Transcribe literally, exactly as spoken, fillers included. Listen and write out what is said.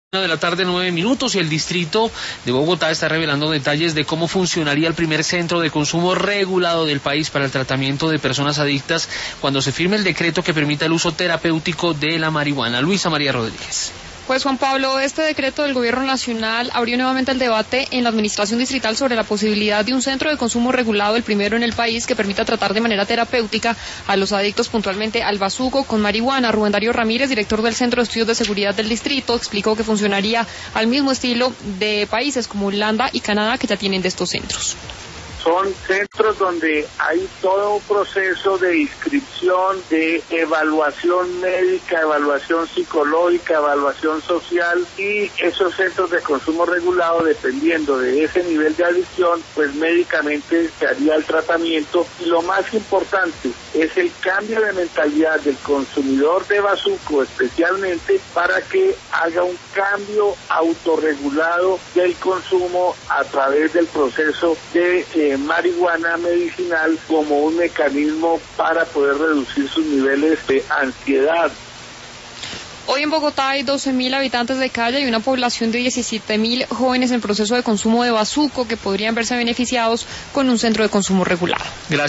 Una de la tarde, nueve minutos, y el distrito de Bogotá está revelando detalles de cómo funcionaría el primer centro de consumo regulado del país para el tratamiento de personas adictas cuando se firme el decreto que permita el uso terapéutico de la marihuana. Luisa María Rodríguez. Pues Juan Pablo, este decreto del Gobierno Nacional abrió nuevamente el debate en la Administración Distrital sobre la posibilidad de un centro de consumo regulado, el primero en el país, que permita tratar de manera terapéutica a los adictos, puntualmente al bazuco con marihuana. Rubén Darío Ramírez, director del Centro de Estudios de Seguridad del Distrito, explicó que funcionaría al mismo estilo de países como Holanda y Canadá, que ya tienen de estos centros. Son centros donde hay todo un proceso de inscripción, de evaluación médica, evaluación psicológica, evaluación social, y esos centros de consumo regulado, dependiendo de ese nivel de adicción, pues médicamente se haría el tratamiento. Y lo más importante es el cambio de mentalidad del consumidor de bazuco, especialmente para que haga un cambio autorregulado del consumo a través del proceso de eh, marihuana medicinal como un mecanismo para poder reducir sus niveles de ansiedad. Hoy en Bogotá hay doce mil habitantes de calle y una población de diecisiete mil jóvenes en proceso de consumo de bazuco que podrían verse beneficiados con un centro de consumo regulado. Gracias.